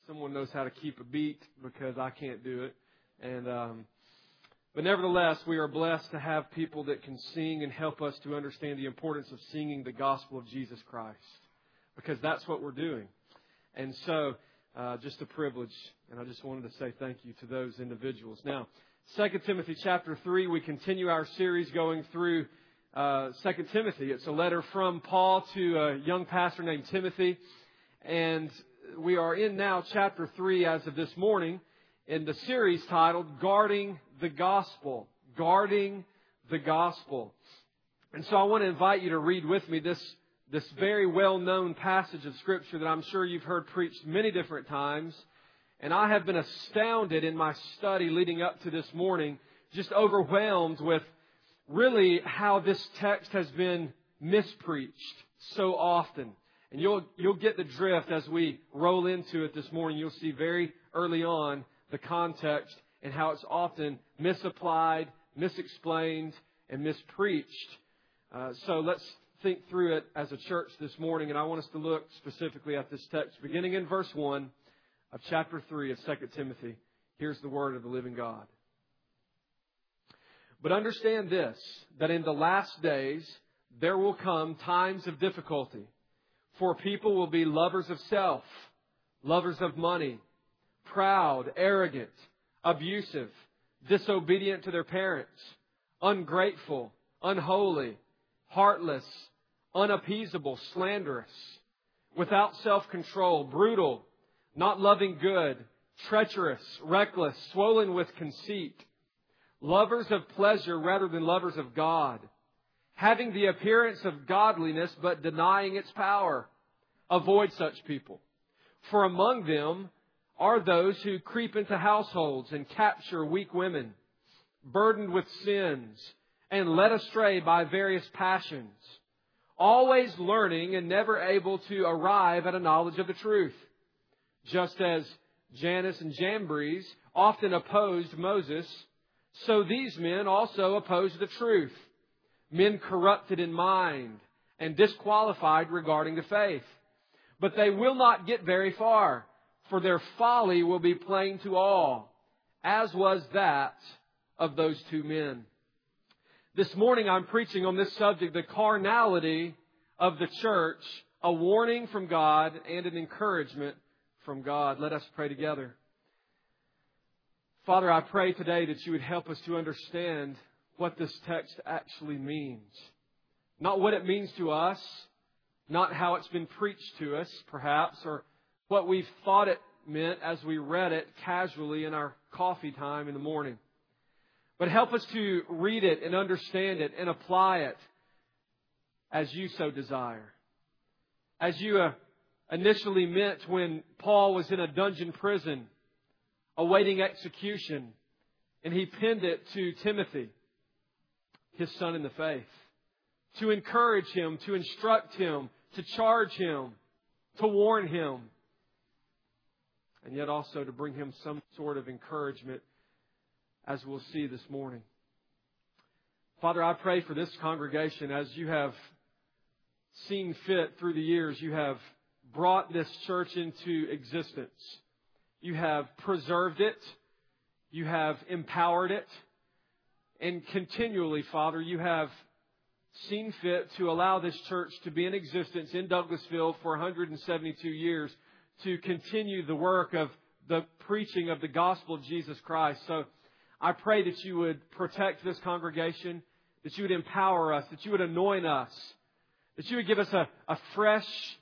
someone knows how to keep a beat, because I can't do it. But nevertheless, we are blessed to have people that can sing and help us to understand the importance of singing the gospel of Jesus Christ, because that's what we're doing. And so, just a privilege, and I just wanted to say thank you to those individuals. Now, 2 Timothy chapter 3, we continue our series going through 2 Timothy. It's a letter from Paul to a young pastor named Timothy. And we are in now chapter 3 as of this morning in the series titled Guarding the Gospel. Guarding the Gospel. And so I want to invite you to read with me this very well-known passage of Scripture that I'm sure you've heard preached many different times. And I have been astounded in my study leading up to this morning, just overwhelmed with really how this text has been mispreached so often. And you'll get the drift as we roll into it this morning. You'll see very early on the context and how it's often misapplied, misexplained, and mispreached. So let's think through it as a church this morning. And I want us to look specifically at this text, beginning in verse 1 of chapter 3 of 2 Timothy. Here's the word of the living God. But understand this, that in the last days there will come times of difficulty. For people will be lovers of self, lovers of money, proud, arrogant, abusive, disobedient to their parents, ungrateful, unholy, heartless, unappeasable, slanderous, without self-control, brutal, not loving good, treacherous, reckless, swollen with conceit, lovers of pleasure rather than lovers of God, having the appearance of godliness but denying its power. Avoid such people. For among them are those who creep into households and capture weak women, burdened with sins and led astray by various passions, always learning and never able to arrive at a knowledge of the truth. Just as Jannes and Jambres often opposed Moses, so these men also opposed the truth. Men corrupted in mind and disqualified regarding the faith. But they will not get very far, for their folly will be plain to all, as was that of those two men. This morning I'm preaching on this subject, the carnality of the church, a warning from God and an encouragement from God. Let us pray together. Father, I pray today that you would help us to understand what this text actually means. Not what it means to us, not how it's been preached to us, perhaps, or what we thought it meant as we read it casually in our coffee time in the morning. But help us to read it and understand it and apply it as you so desire. As you initially meant when Paul was in a dungeon prison awaiting execution, and he penned it to Timothy, his son in the faith, to encourage him, to instruct him, to charge him, to warn him, and yet also to bring him some sort of encouragement, as we'll see this morning. Father, I pray for this congregation as you have seen fit through the years. You have brought this church into existence. You have preserved it. You have empowered it. And continually, Father, you have seen fit to allow this church to be in existence in Douglasville for 172 years, to continue the work of the preaching of the gospel of Jesus Christ. So I pray that you would protect this congregation, that you would empower us, that you would anoint us, that you would give us a fresh,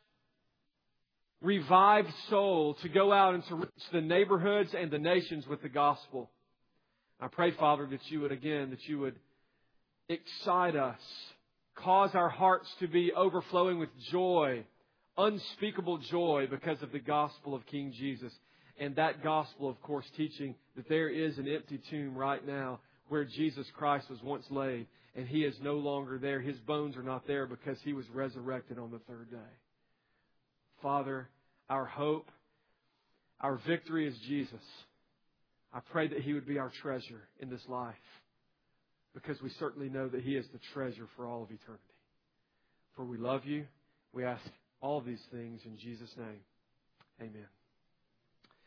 revived soul to go out and to reach the neighborhoods and the nations with the gospel. I pray, Father, that you would excite us, cause our hearts to be overflowing with joy, unspeakable joy because of the gospel of King Jesus. And that gospel, of course, teaching that there is an empty tomb right now where Jesus Christ was once laid, and He is no longer there. His bones are not there because He was resurrected on the third day. Father, our hope, our victory is Jesus. I pray that He would be our treasure in this life, because we certainly know that He is the treasure for all of eternity. For we love You. We ask all of these things in Jesus' name. Amen.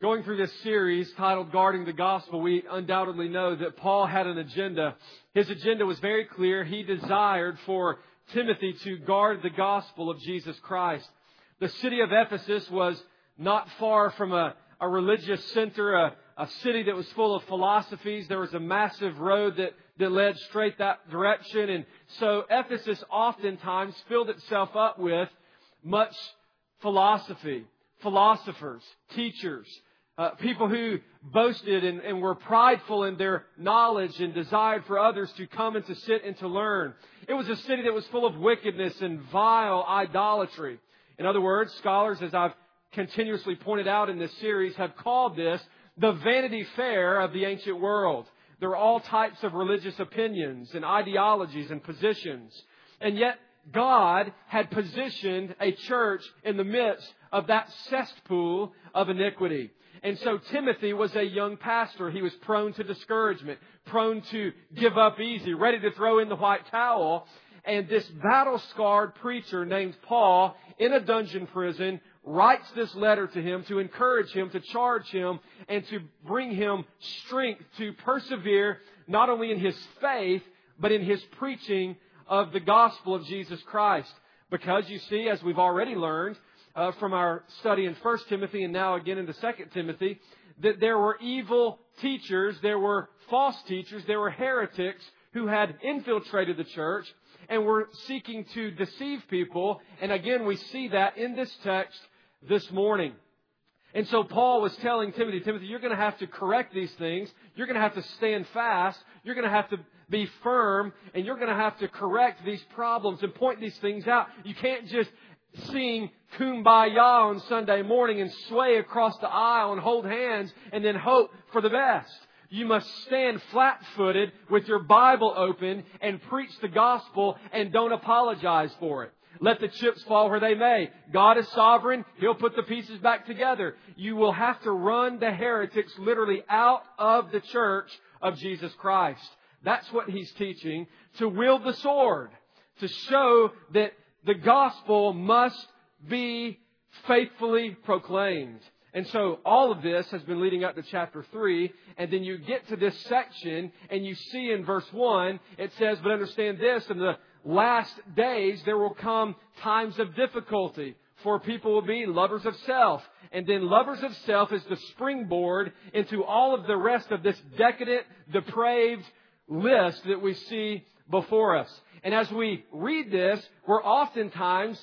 Going through this series titled Guarding the Gospel, we undoubtedly know that Paul had an agenda. His agenda was very clear. He desired for Timothy to guard the gospel of Jesus Christ. The city of Ephesus was not far from a religious center, a city that was full of philosophies. There was a massive road that led straight that direction. And so Ephesus oftentimes filled itself up with much philosophy, philosophers, teachers, people who boasted and were prideful in their knowledge and desired for others to come and to sit and to learn. It was a city that was full of wickedness and vile idolatry. In other words, scholars, as I've continuously pointed out in this series, have called this the Vanity Fair of the ancient world. There were all types of religious opinions and ideologies and positions. And yet God had positioned a church in the midst of that cesspool of iniquity. And so Timothy was a young pastor. He was prone to discouragement, prone to give up easy, ready to throw in the white towel. And this battle-scarred preacher named Paul, in a dungeon prison, writes this letter to him to encourage him, to charge him, and to bring him strength to persevere not only in his faith, but in his preaching of the gospel of Jesus Christ. Because you see, as we've already learned from our study in 1 Timothy and now again into 2 Timothy, that there were evil teachers, there were false teachers, there were heretics who had infiltrated the church and were seeking to deceive people. And again, we see that in this text this morning. And so Paul was telling Timothy, you're going to have to correct these things. You're going to have to stand fast. You're going to have to be firm. And you're going to have to correct these problems and point these things out. You can't just sing Kumbaya on Sunday morning and sway across the aisle and hold hands and then hope for the best. You must stand flat-footed with your Bible open and preach the gospel and don't apologize for it. Let the chips fall where they may. God is sovereign. He'll put the pieces back together. You will have to run the heretics literally out of the church of Jesus Christ. That's what he's teaching. To wield the sword. To show that the gospel must be faithfully proclaimed. And so all of this has been leading up to chapter 3. And then you get to this section and you see in verse 1, it says, but understand this, in the last days there will come times of difficulty, for people will be lovers of self. And then lovers of self is the springboard into all of the rest of this decadent, depraved list that we see before us. And as we read this, we're oftentimes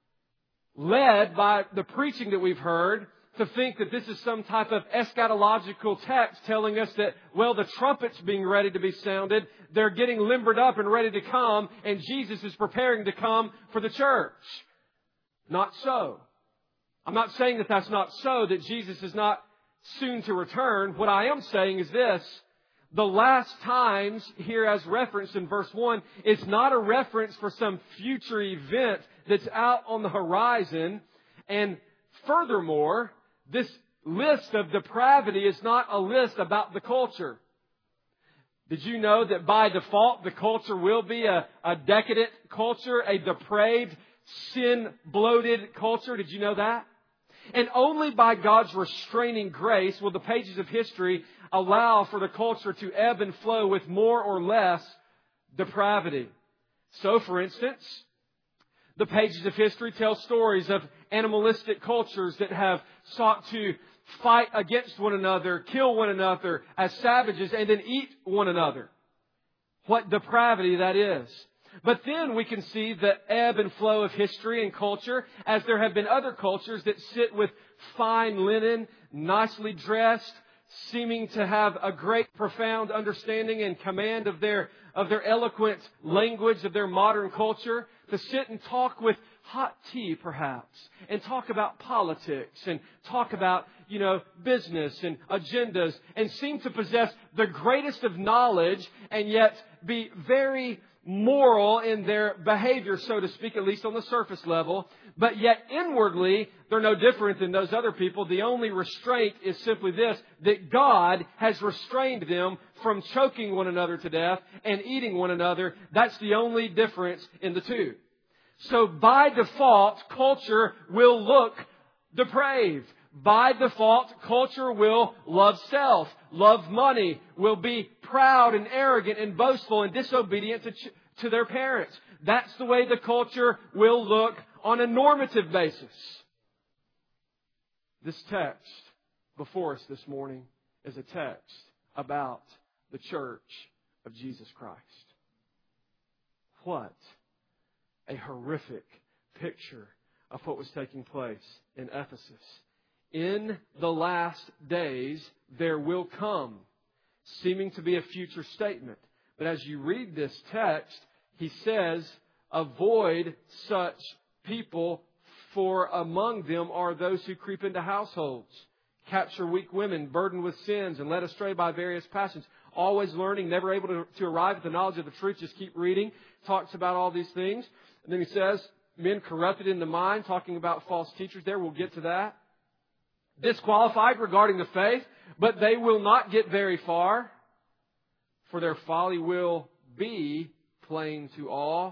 led by the preaching that we've heard to think that this is some type of eschatological text telling us that, well, the trumpet's being ready to be sounded. They're getting limbered up and ready to come, and Jesus is preparing to come for the church. Not so. I'm not saying that that's not so, that Jesus is not soon to return. What I am saying is this. The last times here as referenced in verse 1 is not a reference for some future event that's out on the horizon. And furthermore, this list of depravity is not a list about the culture. Did you know that by default the culture will be a decadent culture, a depraved, sin-bloated culture? Did you know that? And only by God's restraining grace will the pages of history allow for the culture to ebb and flow with more or less depravity. So, for instance, the pages of history tell stories of animalistic cultures that have sought to fight against one another, kill one another as savages, and then eat one another. What depravity that is. But then we can see the ebb and flow of history and culture, as there have been other cultures that sit with fine linen, nicely dressed, seeming to have a great profound understanding and command of their eloquent language of their modern culture, to sit and talk with hot tea perhaps, and talk about politics, and talk about, business and agendas, and seem to possess the greatest of knowledge, and yet be very moral in their behavior, so to speak, at least on the surface level. But yet inwardly, they're no different than those other people. The only restraint is simply this, that God has restrained them from choking one another to death and eating one another. That's the only difference in the two. So by default, culture will look depraved. by default, culture will love self, love money, will be proud and arrogant and boastful and disobedient to their parents. That's the way the culture will look on a normative basis. This text before us this morning is a text about the church of Jesus Christ. What a horrific picture of what was taking place in Ephesus. In the last days, there will come, seeming to be a future statement. But as you read this text, he says, avoid such people, for among them are those who creep into households, capture weak women, burdened with sins, and led astray by various passions. Always learning, never able to arrive at the knowledge of the truth. Just keep reading. Talks about all these things. And then he says, men corrupted in the mind, talking about false teachers there. We'll get to that. Disqualified regarding the faith, but they will not get very far, for their folly will be plain to all,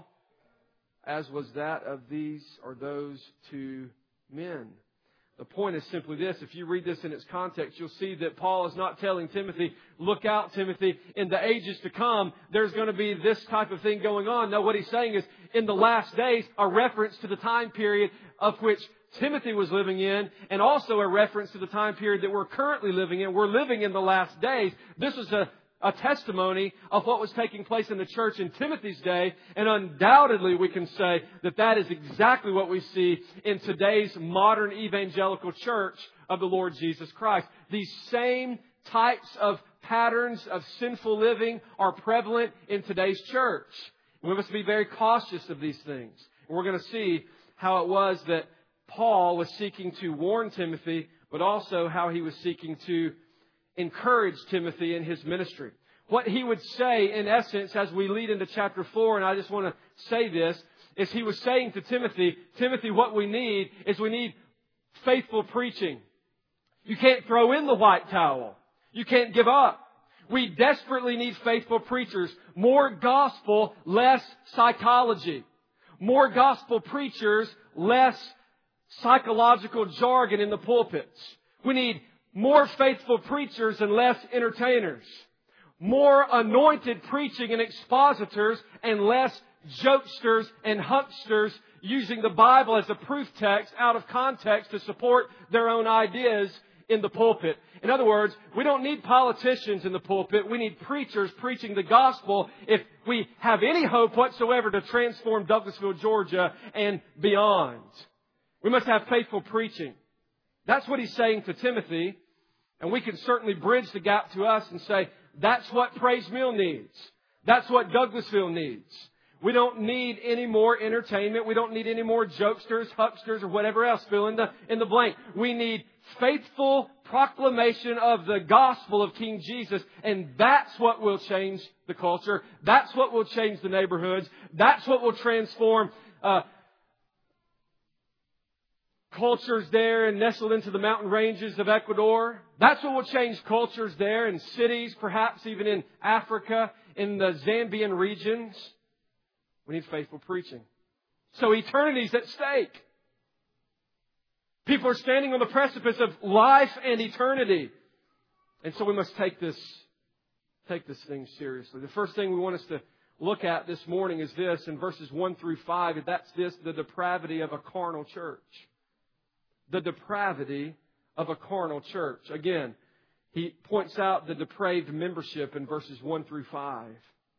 as was that of these or those two men. The point is simply this. If you read this in its context, you'll see that Paul is not telling Timothy, look out, Timothy, in the ages to come, there's going to be this type of thing going on. No, what he's saying is, in the last days, a reference to the time period of which Timothy was living in, and also a reference to the time period that we're currently living in. We're living in the last days. This was a testimony of what was taking place in the church in Timothy's day, and undoubtedly we can say that that is exactly what we see in today's modern evangelical church of the Lord Jesus Christ. These same types of patterns of sinful living are prevalent in today's church. We must be very cautious of these things. And we're going to see how it was that Paul was seeking to warn Timothy, but also how he was seeking to encourage Timothy in his ministry. What he would say, in essence, as we lead into chapter 4, and I just want to say this, is he was saying to Timothy, Timothy, what we need is we need faithful preaching. You can't throw in the white towel. You can't give up. We desperately need faithful preachers. More gospel, less psychology. More gospel preachers, less psychological jargon in the pulpits. We need more faithful preachers and less entertainers. More anointed preaching and expositors and less jokesters and hucksters using the Bible as a proof text out of context to support their own ideas in the pulpit. In other words, we don't need politicians in the pulpit. We need preachers preaching the gospel if we have any hope whatsoever to transform Douglasville, Georgia and beyond. We must have faithful preaching. That's what he's saying to Timothy. And we can certainly bridge the gap to us and say, that's what Praise Mill needs. That's what Douglasville needs. We don't need any more entertainment. We don't need any more jokesters, hucksters, or whatever else. Fill in the blank. We need faithful proclamation of the gospel of King Jesus. And that's what will change the culture. That's what will change the neighborhoods. That's what will transform cultures there and nestled into the mountain ranges of Ecuador. That's what will change cultures there in cities, perhaps even in Africa, in the Zambian regions. We need faithful preaching. So eternity's at stake. People are standing on the precipice of life and eternity. And so we must take this thing seriously. The first thing we want us to look at this morning is this, in verses 1 through 5, that's this, the depravity of a carnal church. The depravity of a carnal church. Again, he points out the depraved membership in verses 1 through 5.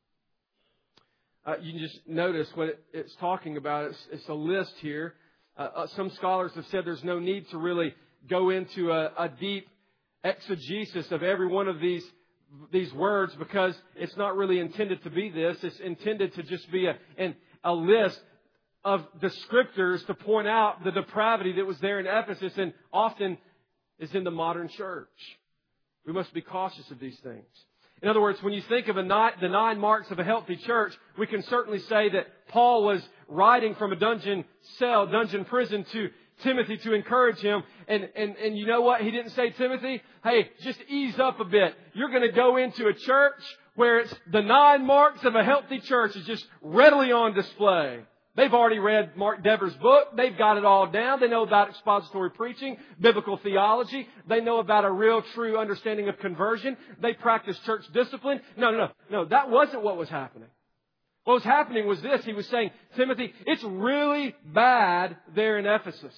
You can just notice what it's talking about. It's a list here. Some scholars have said there's no need to really go into a deep exegesis of every one of these words, because it's not really intended to be this. It's intended to just be a list of descriptors to point out the depravity that was there in Ephesus and often is in the modern church. We must be cautious of these things. In other words, when you think of the 9 marks of a healthy church, we can certainly say that Paul was writing from a dungeon prison to Timothy to encourage him. And you know what? He didn't say, Timothy, hey, just ease up a bit. You're going to go into a church where it's the 9 marks of a healthy church is just readily on display. They've already read Mark Dever's book. They've got it all down. They know about expository preaching, biblical theology. They know about a real, true understanding of conversion. They practice church discipline. No. That wasn't what was happening. What was happening was this. He was saying, Timothy, it's really bad there in Ephesus.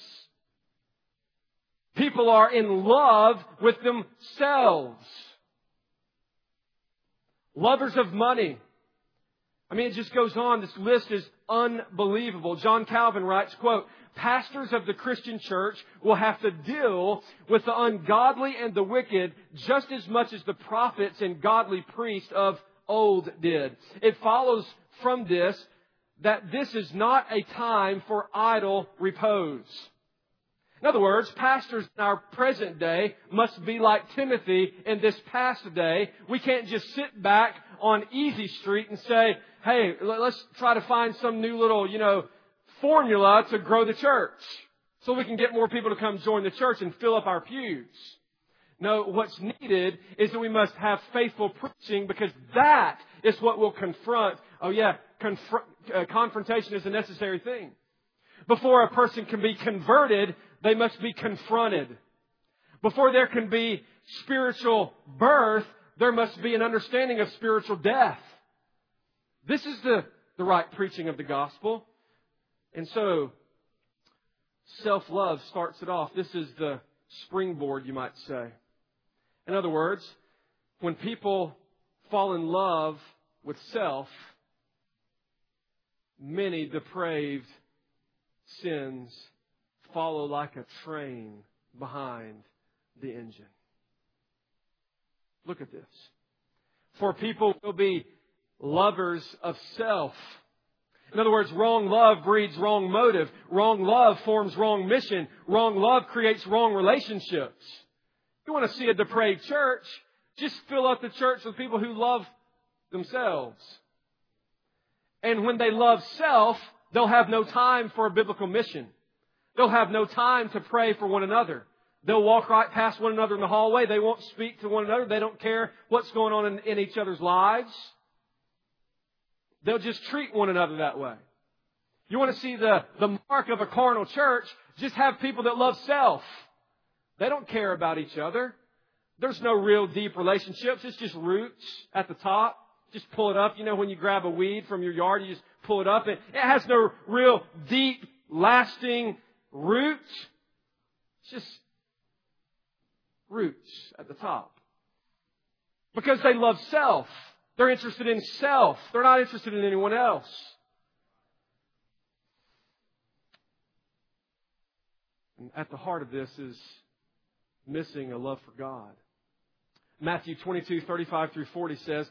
People are in love with themselves. Lovers of money. I mean, it just goes on. This list is unbelievable. John Calvin writes, quote, pastors of the Christian church will have to deal with the ungodly and the wicked just as much as the prophets and godly priests of old did. It follows from this that this is not a time for idle repose. In other words, pastors in our present day must be like Timothy in this past day. We can't just sit back on Easy Street and say, hey, let's try to find some new little, formula to grow the church so we can get more people to come join the church and fill up our pews. No, what's needed is that we must have faithful preaching, because that is what will confront. Confrontation is a necessary thing. Before a person can be converted, they must be confronted. Before there can be spiritual birth, there must be an understanding of spiritual death. This is the right preaching of the gospel. And so, self-love starts it off. This is the springboard, you might say. In other words, when people fall in love with self, many depraved sins follow like a train behind the engine. Look at this. For people will be lovers of self. In other words, wrong love breeds wrong motive. Wrong love forms wrong mission. Wrong love creates wrong relationships. You want to see a depraved church, just fill up the church with people who love themselves. And when they love self, they'll have no time for a biblical mission. They'll have no time to pray for one another. They'll walk right past one another in the hallway. They won't speak to one another. They don't care what's going on in each other's lives. They'll just treat one another that way. You want to see the mark of a carnal church? Just have people that love self. They don't care about each other. There's no real deep relationships. It's just roots at the top. Just pull it up. When you grab a weed from your yard, you just pull it up. It has no real deep, lasting roots. It's just roots at the top. Because they love self. They're interested in self. They're not interested in anyone else. And at the heart of this is missing a love for God. Matthew 22:35-40 says,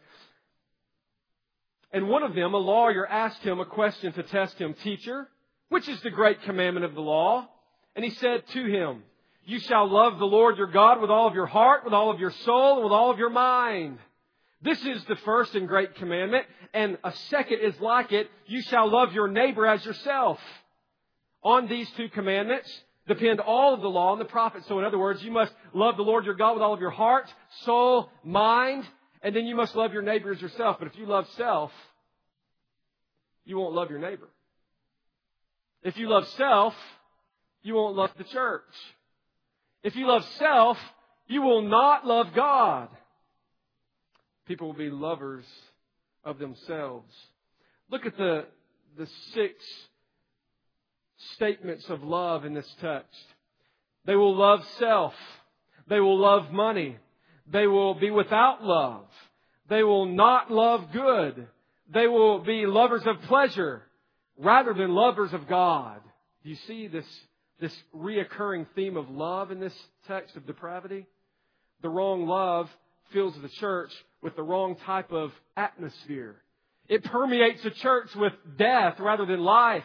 and one of them, a lawyer, asked him a question to test him. Teacher, which is the great commandment of the law? And he said to him, you shall love the Lord your God with all of your heart, with all of your soul, and with all of your mind. This is the first and great commandment. And a second is like it. You shall love your neighbor as yourself. On these two commandments depend all of the law and the prophets. So in other words, you must love the Lord your God with all of your heart, soul, mind, and then you must love your neighbor as yourself. But if you love self, you won't love your neighbor. If you love self, you won't love the church. If you love self, you will not love God. People will be lovers of themselves. Look at the 6 statements of love in this text. They will love self. They will love money. They will be without love. They will not love good. They will be lovers of pleasure rather than lovers of God. Do you see this reoccurring theme of love in this text of depravity? The wrong love fills the church with the wrong type of atmosphere. It permeates the church with death rather than life.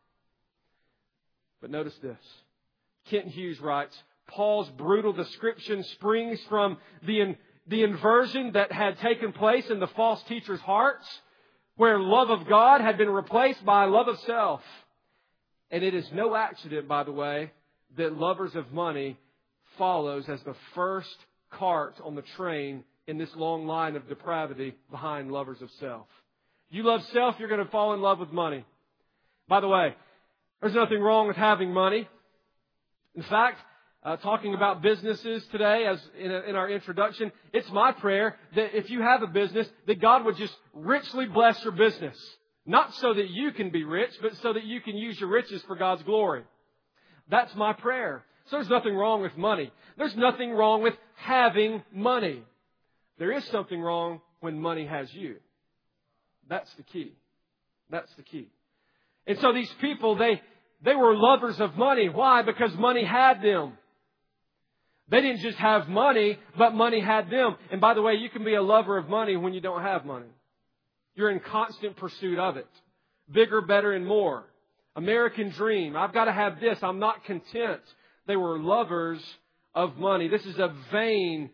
But notice this. Kent Hughes writes, Paul's brutal description springs from the inversion that had taken place in the false teachers' hearts, where love of God had been replaced by love of self. And it is no accident, by the way, that lovers of money follows as the first cart on the train in this long line of depravity behind lovers of self. You love self, you're going to fall in love with money. By the way, there's nothing wrong with having money. In fact, talking about businesses today, as in our introduction, it's my prayer that if you have a business, that God would just richly bless your business. Not so that you can be rich, but so that you can use your riches for God's glory. That's my prayer. So there's nothing wrong with money. There's nothing wrong with having money. There is something wrong when money has you. That's the key. That's the key. And so these people, they were lovers of money. Why? Because money had them. They didn't just have money, but money had them. And by the way, you can be a lover of money when you don't have money. You're in constant pursuit of it. Bigger, better, and more. American dream. I've got to have this. I'm not content. They were lovers of money. This is a vain,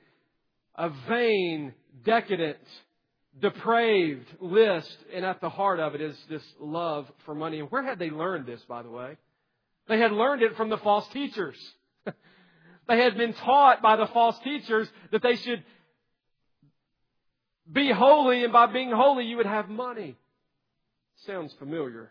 decadent, depraved list. And at the heart of it is this love for money. And where had they learned this, by the way? They had learned it from the false teachers. They had been taught by the false teachers that they should be holy, and by being holy you would have money. Sounds familiar.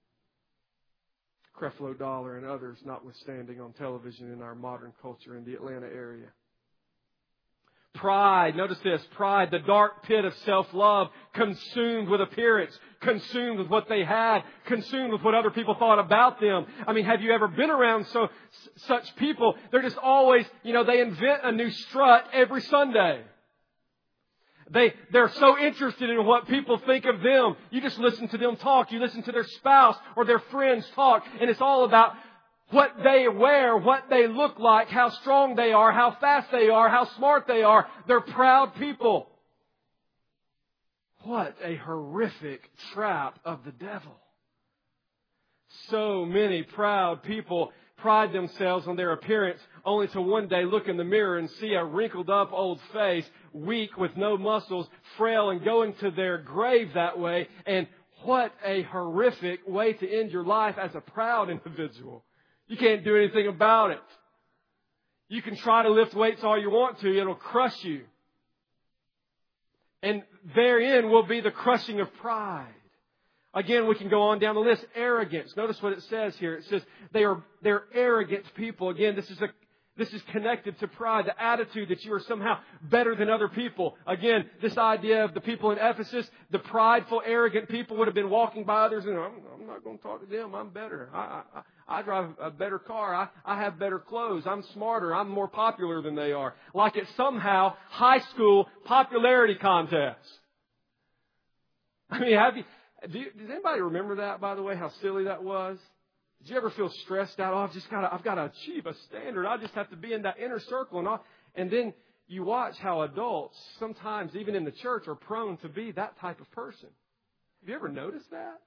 Creflo Dollar and others notwithstanding on television in our modern culture in the Atlanta area. Pride, notice this, pride, the dark pit of self-love, consumed with appearance, consumed with what they had, consumed with what other people thought about them. I mean, have you ever been around such people? They're just always, they invent a new strut every Sunday. They're so interested in what people think of them. You just listen to them talk. You listen to their spouse or their friends talk. And it's all about what they wear, what they look like, how strong they are, how fast they are, how smart they are. They're proud people. What a horrific trap of the devil. So many proud people pride themselves on their appearance, only to one day look in the mirror and see a wrinkled up old face, weak with no muscles, frail, and going to their grave that way. And what a horrific way to end your life as a proud individual. You can't do anything about it. You can try to lift weights all you want to. It'll crush you. And therein will be the crushing of pride. Again, we can go on down the list. Arrogance. Notice what it says here. It says they're arrogant people. Again, this is connected to pride, the attitude that you are somehow better than other people. Again, this idea of the people in Ephesus, the prideful, arrogant people would have been walking by others and I'm not going to talk to them. I'm better. I drive a better car. I have better clothes. I'm smarter. I'm more popular than they are. Like it's somehow high school popularity contest. I mean, does anybody remember that, by the way, how silly that was? Did you ever feel stressed out? I've got to achieve a standard. I just have to be in that inner circle. And then you watch how adults, sometimes even in the church, are prone to be that type of person. Have you ever noticed that?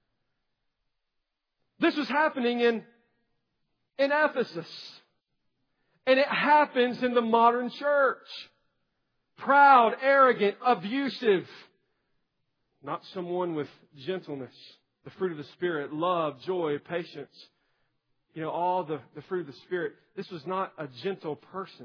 This was happening in Ephesus. And it happens in the modern church. Proud, arrogant, abusive. Not someone with gentleness, the fruit of the Spirit, love, joy, patience. All the fruit of the Spirit. This was not a gentle person.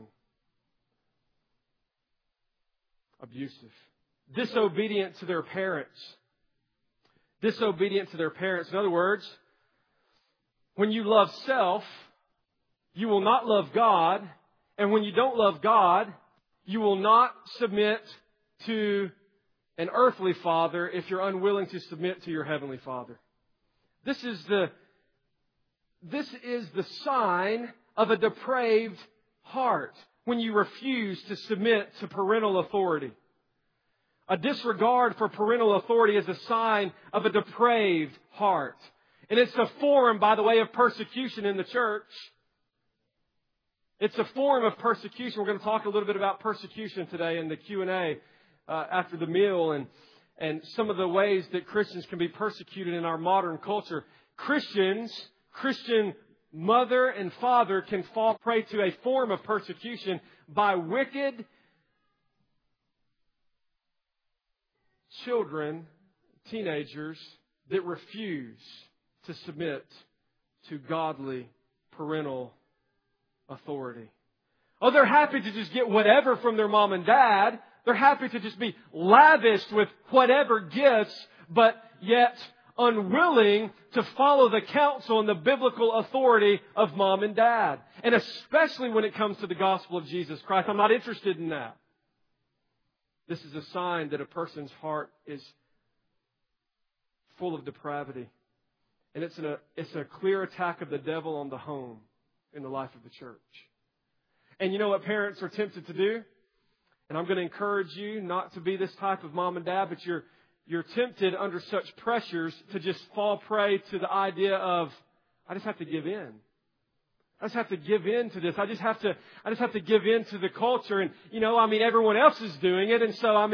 Abusive. Disobedient to their parents. Disobedient to their parents. In other words, when you love self, you will not love God. And when you don't love God, you will not submit to an earthly father if you're unwilling to submit to your heavenly Father. This is the sign of a depraved heart when you refuse to submit to parental authority. A disregard for parental authority is a sign of a depraved heart. And it's a form, by the way, of persecution in the church. It's a form of persecution. We're going to talk a little bit about persecution today in the Q&A. After the meal and some of the ways that Christians can be persecuted in our modern culture. Christian mother and father can fall prey to a form of persecution by wicked children, teenagers that refuse to submit to godly parental authority. Oh, they're happy to just get whatever from their mom and dad. They're happy to just be lavished with whatever gifts, but yet unwilling to follow the counsel and the biblical authority of mom and dad. And especially when it comes to the gospel of Jesus Christ. I'm not interested in that. This is a sign that a person's heart is full of depravity. And it's a clear attack of the devil on the home in the life of the church. And you know what parents are tempted to do? And I'm going to encourage you not to be this type of mom and dad, but you're tempted under such pressures to just fall prey to the idea of, I just have to give in. I just have to give in to this. I just have to give in to the culture. And, everyone else is doing it. And so,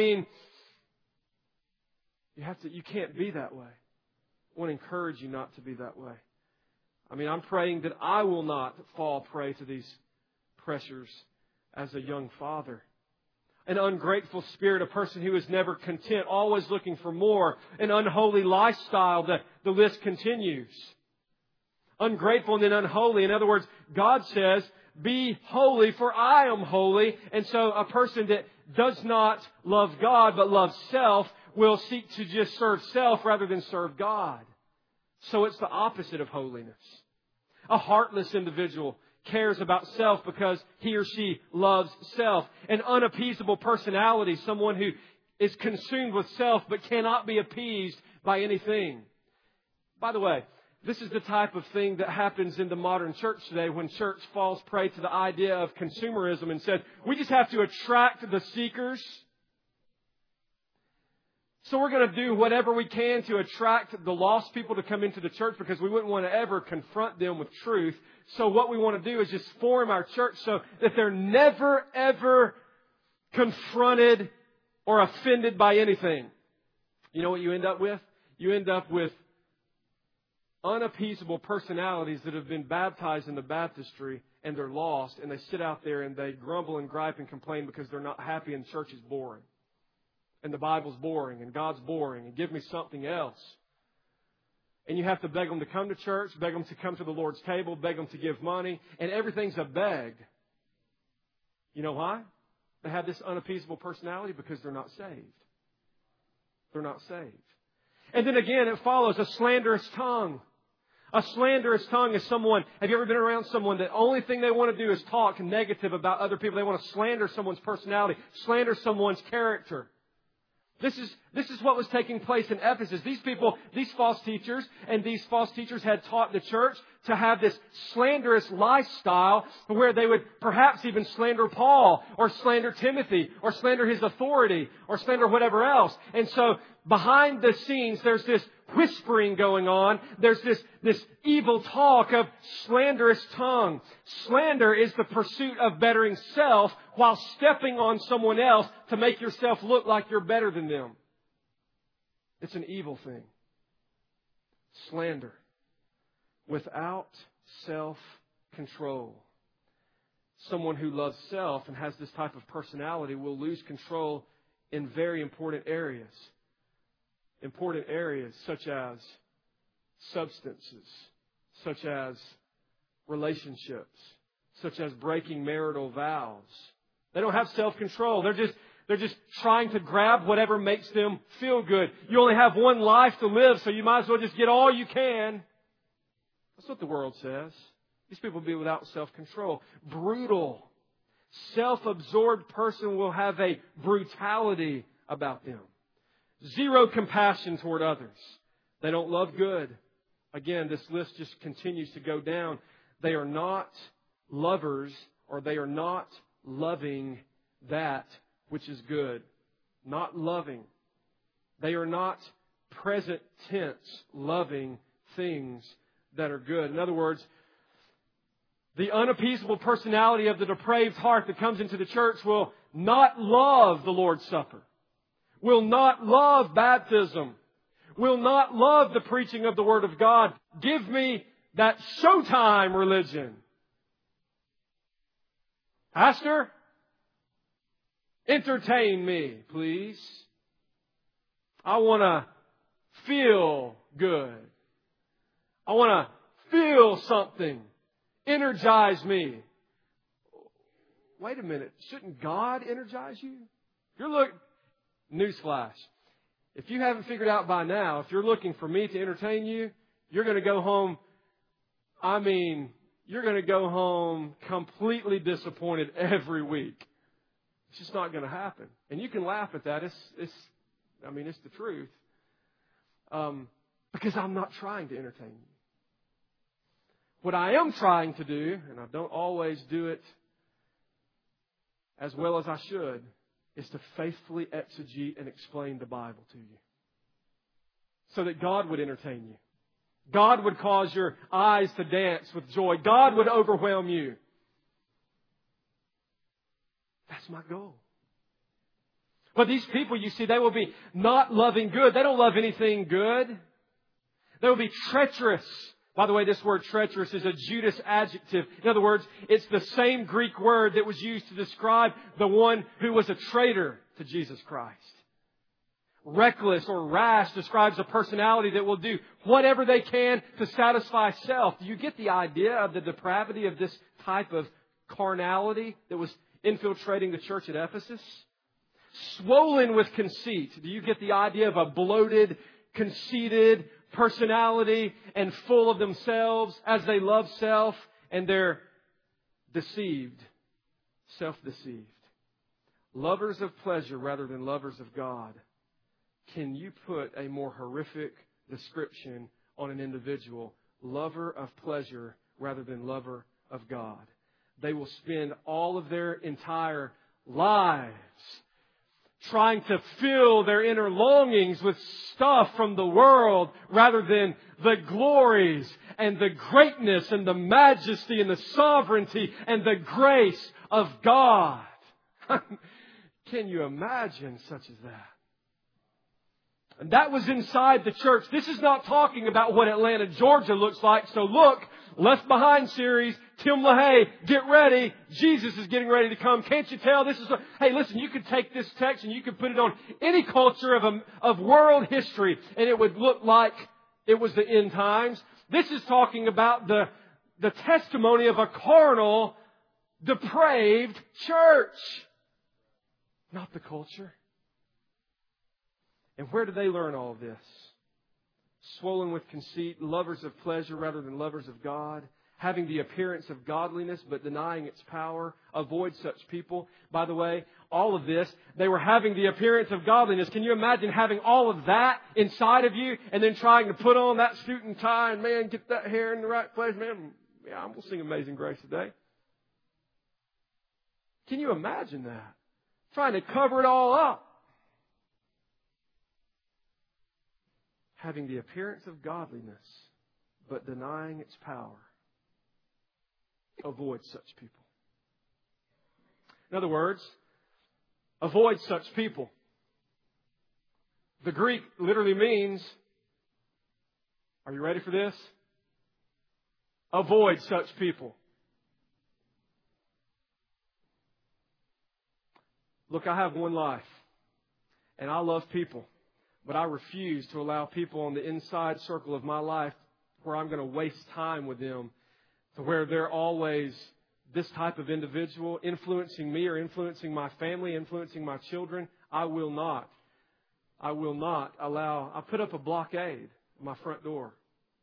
you can't be that way. I want to encourage you not to be that way. I'm praying that I will not fall prey to these pressures as a young father. An ungrateful spirit, a person who is never content, always looking for more, an unholy lifestyle, the list continues. Ungrateful and then unholy. In other words, God says, be holy for I am holy. And so a person that does not love God but loves self will seek to just serve self rather than serve God. So it's the opposite of holiness. A heartless individual cares about self because he or she loves self. An unappeasable personality, someone who is consumed with self but cannot be appeased by anything. By the way, this is the type of thing that happens in the modern church today when church falls prey to the idea of consumerism and says, we just have to attract the seekers. So we're going to do whatever we can to attract the lost people to come into the church because we wouldn't want to ever confront them with truth. So what we want to do is just form our church so that they're never, ever confronted or offended by anything. You know what you end up with? You end up with unappeasable personalities that have been baptized in the baptistry and they're lost and they sit out there and they grumble and gripe and complain because they're not happy and church is boring. And the Bible's boring and God's boring and give me something else. And you have to beg them to come to church, beg them to come to the Lord's table, beg them to give money, and everything's a beg. You know why? They have this unappeasable personality because they're not saved. They're not saved. And then again, it follows a slanderous tongue. A slanderous tongue is someone, have you ever been around someone that only thing they want to do is talk negative about other people? They want to slander someone's personality, slander someone's character. This is what was taking place in Ephesus. These people, these false teachers had taught the church to have this slanderous lifestyle where they would perhaps even slander Paul or slander Timothy or slander his authority or slander whatever else. And so behind the scenes, there's this whispering going on. There's this evil talk of slanderous tongue. Slander is the pursuit of bettering self while stepping on someone else to make yourself look like you're better than them. It's an evil thing. Slander. Without self-control. Someone who loves self and has this type of personality will lose control in very important areas. Important areas such as substances, such as relationships, such as breaking marital vows. They don't have self-control. They're just trying to grab whatever makes them feel good. You only have one life to live, so you might as well just get all you can. That's what the world says. These people will be without self-control. Brutal. Self-absorbed person will have a brutality about them. Zero compassion toward others. They don't love good. Again, this list just continues to go down. They are not lovers, or they are not loving that which is good. Not loving. They are not present tense loving things that are good. In other words, the unappeasable personality of the depraved heart that comes into the church will not love the Lord's Supper. Will not love baptism. Will not love the preaching of the Word of God. Give me that showtime religion. Pastor, entertain me, please. I want to feel good. I want to feel something. Energize me. Wait a minute. Shouldn't God energize you? Newsflash. If you haven't figured out by now, if you're looking for me to entertain you, you're going to go home, you're going to go home completely disappointed every week. It's just not going to happen. And you can laugh at that. It's the truth. Because I'm not trying to entertain you. What I am trying to do, and I don't always do it as well as I should, is to faithfully exegete and explain the Bible to you. So that God would entertain you. God would cause your eyes to dance with joy. God would overwhelm you. That's my goal. But these people, you see, they will be not loving good. They don't love anything good. They will be treacherous. By the way, this word treacherous is a Judas adjective. In other words, it's the same Greek word that was used to describe the one who was a traitor to Jesus Christ. Reckless or rash describes a personality that will do whatever they can to satisfy self. Do you get the idea of the depravity of this type of carnality that was infiltrating the church at Ephesus? Swollen with conceit. Do you get the idea of a bloated, conceited personality and full of themselves as they love self, and they're deceived, self-deceived. Lovers of pleasure rather than lovers of God. Can you put a more horrific description on an individual? Lover of pleasure rather than lover of God. They will spend all of their entire lives trying to fill their inner longings with stuff from the world rather than the glories and the greatness and the majesty and the sovereignty and the grace of God. Can you imagine such as that? And that was inside the church. This is not talking about what Atlanta, Georgia looks like. So look, Left Behind series, Tim LaHaye, get ready. Jesus is getting ready to come. Can't you tell? Hey, listen, you could take this text and you could put it on any culture of world history and it would look like it was the end times. This is talking about the testimony of a carnal, depraved church. Not the culture. And where do they learn all of this? Swollen with conceit, lovers of pleasure rather than lovers of God, having the appearance of godliness but denying its power. Avoid such people. By the way, all of this, they were having the appearance of godliness. Can you imagine having all of that inside of you and then trying to put on that suit and tie and, man, get that hair in the right place? Man, yeah, I'm going to sing Amazing Grace today. Can you imagine that? Trying to cover it all up. Having the appearance of godliness, but denying its power. Avoid such people. In other words, avoid such people. The Greek literally means, are you ready for this? Avoid such people. Look, I have one life, and I love people. But I refuse to allow people on the inside circle of my life where I'm going to waste time with them to where they're always this type of individual influencing me or influencing my family, influencing my children. I will not allow. I put up a blockade at my front door.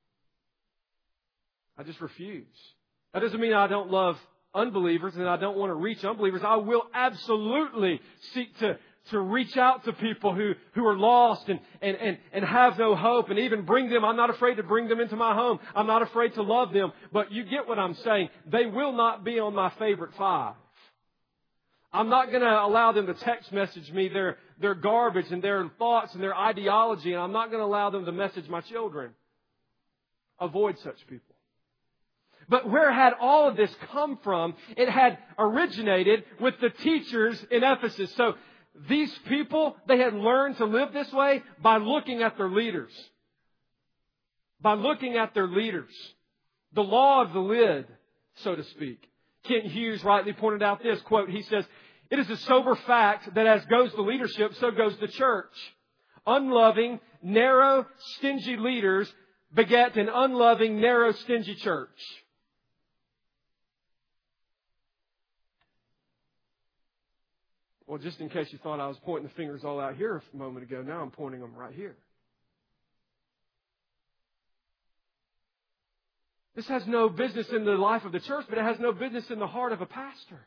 I just refuse. That doesn't mean I don't love unbelievers and I don't want to reach unbelievers. I will absolutely seek to reach out to people who are lost and have no hope and even bring them. I'm not afraid to bring them into my home. I'm not afraid to love them. But you get what I'm saying. They will not be on my favorite 5. I'm not going to allow them to text message me their garbage and their thoughts and their ideology. And I'm not going to allow them to message my children. Avoid such people. But where had all of this come from? It had originated with the teachers in Ephesus. So these people, they had learned to live this way by looking at their leaders. By looking at their leaders. The law of the lid, so to speak. Kent Hughes rightly pointed out this, quote, he says, "It is a sober fact that as goes the leadership, so goes the church. Unloving, narrow, stingy leaders beget an unloving, narrow, stingy church." Well, just in case you thought I was pointing the fingers all out here a moment ago, now I'm pointing them right here. This has no business in the life of the church, but it has no business in the heart of a pastor.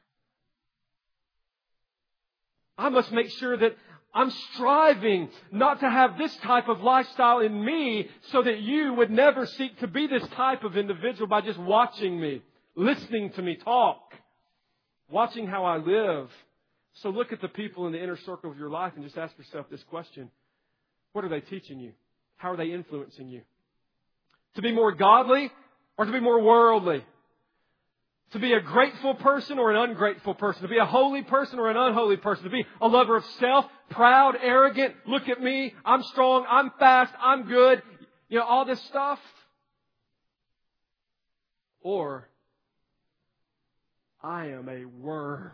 I must make sure that I'm striving not to have this type of lifestyle in me so that you would never seek to be this type of individual by just watching me, listening to me talk, watching how I live. So look at the people in the inner circle of your life and just ask yourself this question. What are they teaching you? How are they influencing you? To be more godly or to be more worldly? To be a grateful person or an ungrateful person? To be a holy person or an unholy person? To be a lover of self, proud, arrogant, look at me, I'm strong, I'm fast, I'm good, all this stuff? Or, I am a worm.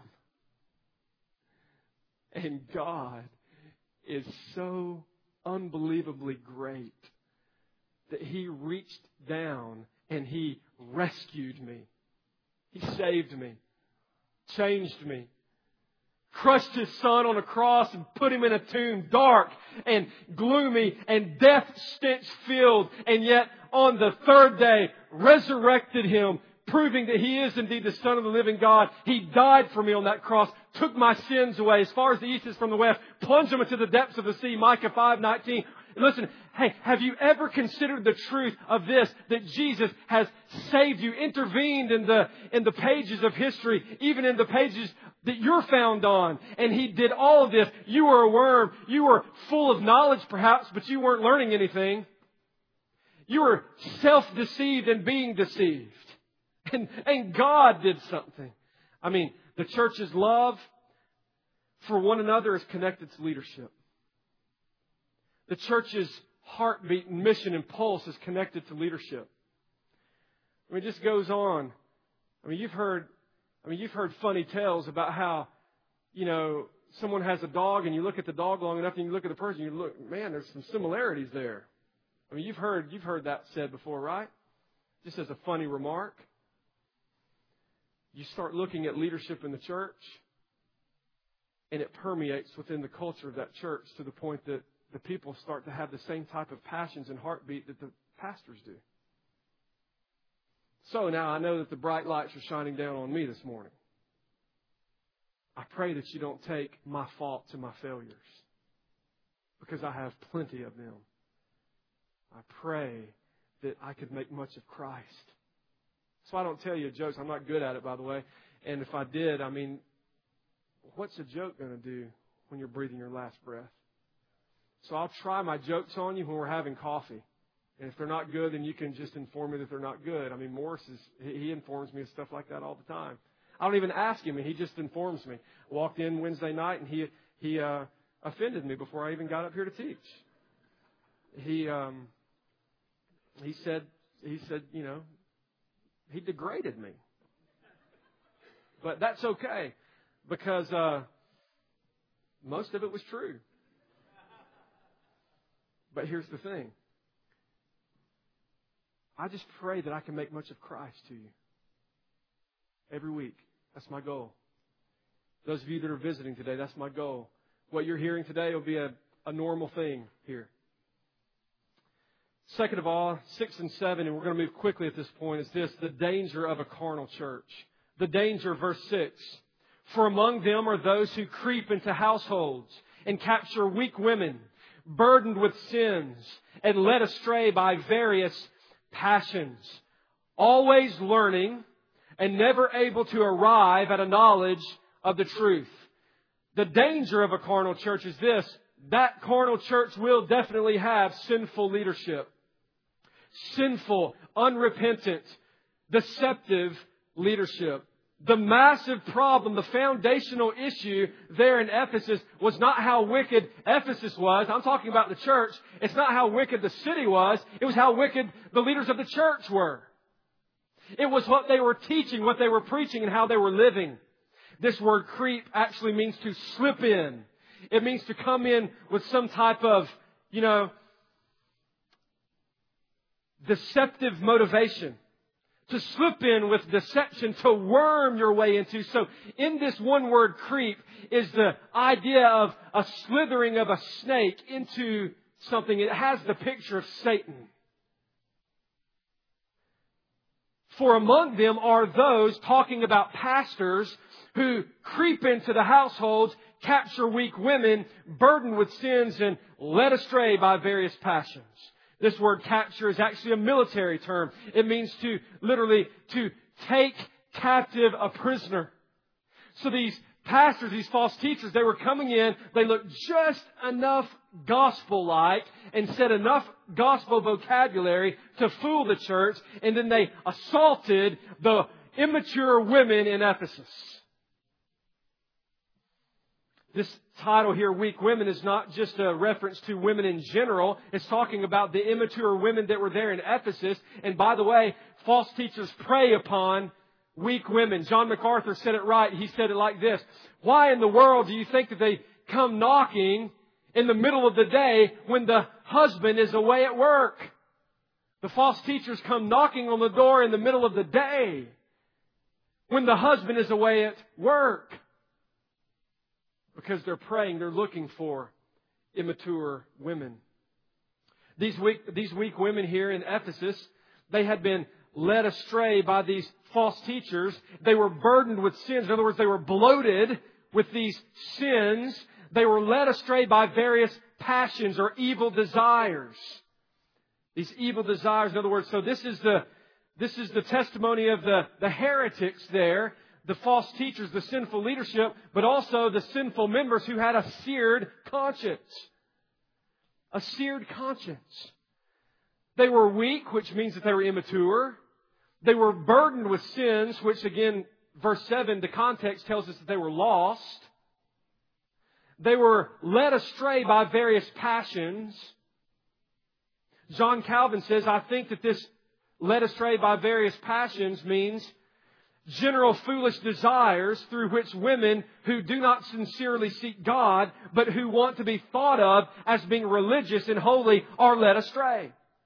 And God is so unbelievably great that He reached down and He rescued me. He saved me, changed me, crushed His Son on a cross and put Him in a tomb, dark and gloomy and death stench filled, and yet on the third day resurrected Him, proving that He is indeed the Son of the living God. He died for me on that cross, took my sins away as far as the east is from the west, plunged them into the depths of the sea, Micah 5:19. Listen, hey, have you ever considered the truth of this, that Jesus has saved you, intervened in the pages of history, even in the pages that you're found on, and He did all of this. You were a worm. You were full of knowledge perhaps, but you weren't learning anything. You were self-deceived and being deceived. And God did something. I mean, the church's love for one another is connected to leadership. The church's heartbeat and mission and pulse is connected to leadership. I mean, it just goes on. I mean, you've heard funny tales about how, someone has a dog and you look at the dog long enough and you look at the person and you look, man, there's some similarities there. I mean, you've heard that said before, right? Just as a funny remark. You start looking at leadership in the church and it permeates within the culture of that church to the point that the people start to have the same type of passions and heartbeat that the pastors do. So now I know that the bright lights are shining down on me this morning. I pray that you don't take my faults and my failures, because I have plenty of them. I pray that I could make much of Christ. So I don't tell you jokes. I'm not good at it, by the way. And if I did, what's a joke going to do when you're breathing your last breath? So I'll try my jokes on you when we're having coffee. And if they're not good, then you can just inform me that they're not good. I mean, Morris he informs me of stuff like that all the time. I don't even ask him, and he just informs me. Walked in Wednesday night, and he offended me before I even got up here to teach. He said, he degraded me. But that's okay, because most of it was true. But here's the thing. I just pray that I can make much of Christ to you every week. That's my goal. Those of you that are visiting today, that's my goal. What you're hearing today will be a normal thing here. Second of all, 6 and 7, and we're going to move quickly at this point, is this: the danger of a carnal church. The danger, verse 6. For among them are those who creep into households and capture weak women, burdened with sins, and led astray by various passions, always learning and never able to arrive at a knowledge of the truth. The danger of a carnal church is this: that carnal church will definitely have sinful leadership. Sinful, unrepentant, deceptive leadership. The massive problem, the foundational issue there in Ephesus was not how wicked Ephesus was. I'm talking about the church. It's not how wicked the city was. It was how wicked the leaders of the church were. It was what they were teaching, what they were preaching, and how they were living. This word creep actually means to slip in. It means to come in with some type of, deceptive motivation. to slip in with deception, to worm your way into. So in this one word, creep, is the idea of a slithering of a snake into something. It has the picture of Satan. For among them are those, talking about pastors, who creep into the households, capture weak women, burdened with sins, and led astray by various passions. This word capture is actually a military term. It means to literally to take captive a prisoner. So these pastors, these false teachers, they were coming in, they looked just enough gospel-like and said enough gospel vocabulary to fool the church, and then they assaulted the immature women in Ephesus. This title here, Weak Women, is not just a reference to women in general. It's talking about the immature women that were there in Ephesus. And by the way, false teachers prey upon weak women. John MacArthur said it right. He said it like this: why in the world do you think that they come knocking in the middle of the day when the husband is away at work? The false teachers come knocking on the door in the middle of the day when the husband is away at work. Because they're praying, they're looking for immature women. These weak women here in Ephesus, they had been led astray by these false teachers. They were burdened with sins. In other words, they were bloated with these sins. They were led astray by various passions or evil desires. These evil desires, in other words, so this is the testimony of the heretics there. The false teachers, the sinful leadership, but also the sinful members who had a seared conscience. A seared conscience. They were weak, which means that they were immature. They were burdened with sins, which again, verse 7, the context tells us that they were lost. They were led astray by various passions. John Calvin says, I think that this led astray by various passions means general foolish desires through which women who do not sincerely seek God, but who want to be thought of as being religious and holy, are led astray.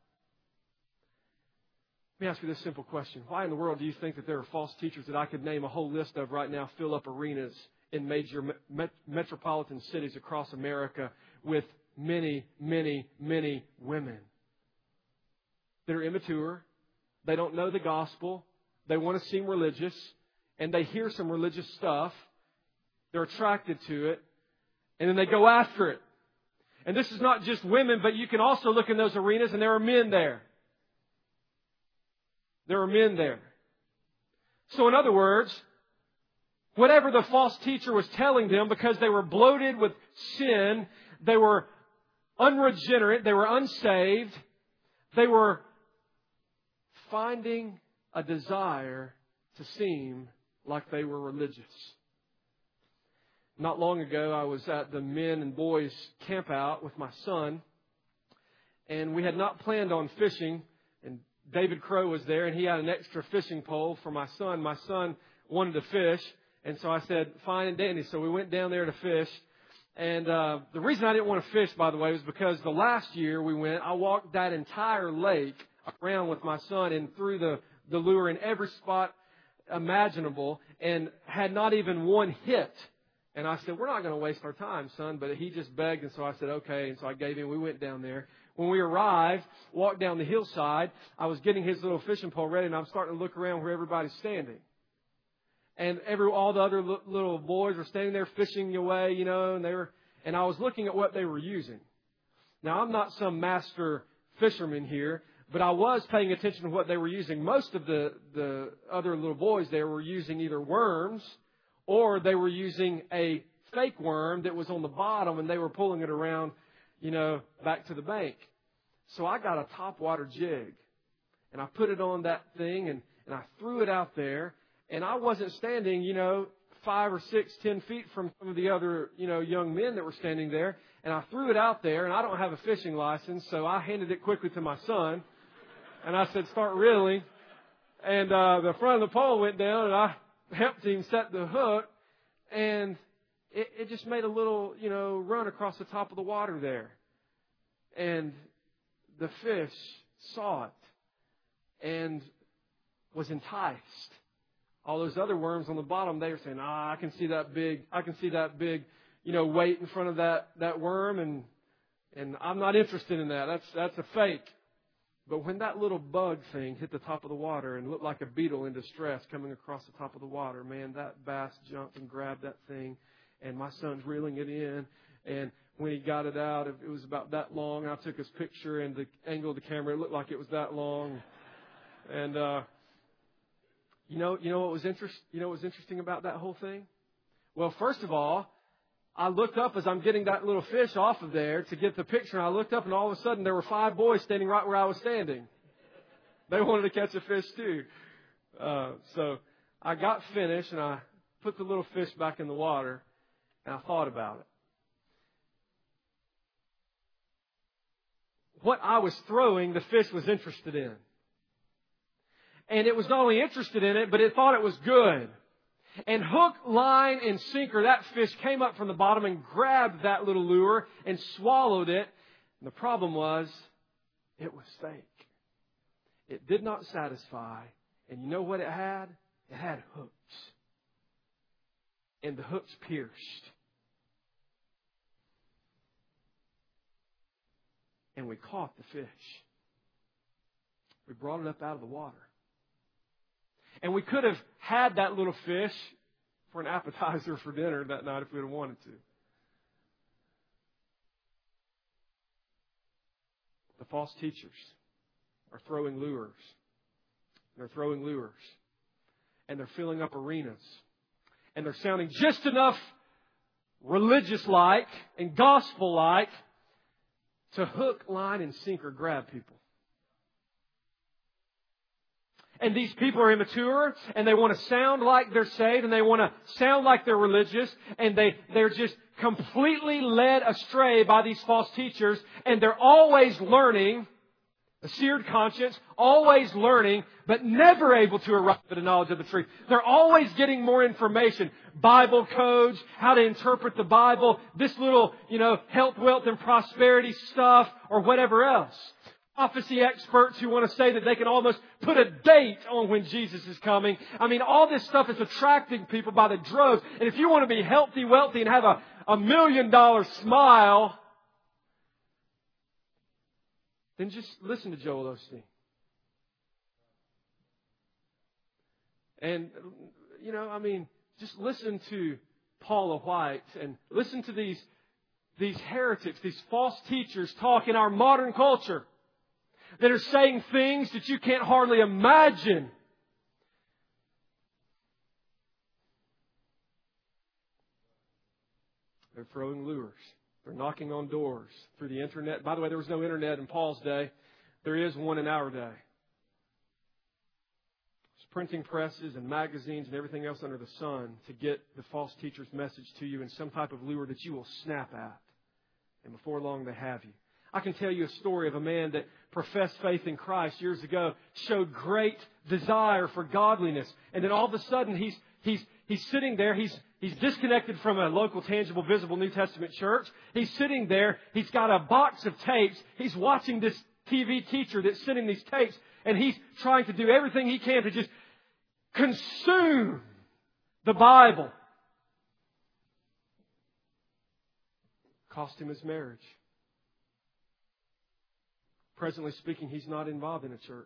Let me ask you this simple question. Why in the world do you think that there are false teachers that I could name a whole list of right now, fill up arenas in major metropolitan cities across America with many, many, many women that are immature, they don't know the gospel, they want to seem religious, and they hear some religious stuff. They're attracted to it, and then they go after it. And this is not just women, but you can also look in those arenas, and there are men there. There are men there. So in other words, whatever the false teacher was telling them, because they were bloated with sin, they were unregenerate, they were unsaved, they were finding a desire to seem like they were religious. Not long ago, I was at the men and boys camp out with my son, and we had not planned on fishing, and David Crow was there, and he had an extra fishing pole for my son. My son wanted to fish, and so I said, fine and dandy. So we went down there to fish, and the reason I didn't want to fish, by the way, was because the last year we went, I walked that entire lake around with my son and threw the lure in every spot imaginable and had not even one hit. And I said, we're not going to waste our time, son. But he just begged, and so I said, okay. And so I gave him. We went down there. When we arrived, walked down the hillside, I was getting his little fishing pole ready, and I'm starting to look around where everybody's standing. And all the other little boys were standing there fishing away, and I was looking at what they were using. Now, I'm not some master fisherman here, but I was paying attention to what they were using. Most of the other little boys there were using either worms or they were using a fake worm that was on the bottom, and they were pulling it around, back to the bank. So I got a topwater jig, and I put it on that thing, and I threw it out there, and I wasn't standing, 5 or 6, 10 feet from some of the other, young men that were standing there, and I threw it out there, and I don't have a fishing license, so I handed it quickly to my son. And I said, start reeling. And the front of the pole went down, and I helped him set the hook. And it just made a little, run across the top of the water there. And the fish saw it. And was enticed. All those other worms on the bottom, they were saying, I can see that big, weight in front of that worm, and I'm not interested in that. That's a fake. But when that little bug thing hit the top of the water and looked like a beetle in distress coming across the top of the water, man, that bass jumped and grabbed that thing, and my son's reeling it in, and when he got it out, it was about that long. I took his picture, and the angle of the camera, it looked like it was that long. And you know what was interesting about that whole thing? Well, first of all, I looked up as I'm getting that little fish off of there to get the picture, and I looked up, and all of a sudden there were 5 boys standing right where I was standing. They wanted to catch a fish too. So I got finished, and I put the little fish back in the water, and I thought about it. What I was throwing, the fish was interested in. And it was not only interested in it, but it thought it was good. And hook, line, and sinker, that fish came up from the bottom and grabbed that little lure and swallowed it. And the problem was, it was fake. It did not satisfy. And you know what it had? It had hooks. And the hooks pierced. And we caught the fish. We brought it up out of the water. And we could have had that little fish for an appetizer for dinner that night if we would have wanted to. The false teachers are throwing lures. They're throwing lures. And they're filling up arenas. And they're sounding just enough religious-like and gospel-like to hook, line, and sinker, grab people. And these people are immature, and they want to sound like they're saved, and they want to sound like they're religious, and they're just completely led astray by these false teachers, and they're always learning, a seared conscience, always learning, but never able to arrive at a knowledge of the truth. They're always getting more information. Bible codes, how to interpret the Bible, this little, health, wealth, and prosperity stuff, or whatever else. Prophecy experts who want to say that they can almost put a date on when Jesus is coming. I mean, all this stuff is attracting people by the droves. And if you want to be healthy, wealthy, and have a $1 million smile, then just listen to Joel Osteen. And, just listen to Paula White and listen to these heretics, these false teachers talk in our modern culture that are saying things that you can't hardly imagine. They're throwing lures. They're knocking on doors through the internet. By the way, there was no internet in Paul's day. There is one in our day. There's printing presses and magazines and everything else under the sun to get the false teacher's message to you in some type of lure that you will snap at. And before long, they have you. I can tell you a story of a man that professed faith in Christ years ago, showed great desire for godliness. And then all of a sudden, he's sitting there. He's disconnected from a local, tangible, visible New Testament church. He's sitting there. He's got a box of tapes. He's watching this TV teacher that's sending these tapes. And he's trying to do everything he can to just consume the Bible. Cost him his marriage. Presently speaking, he's not involved in a church.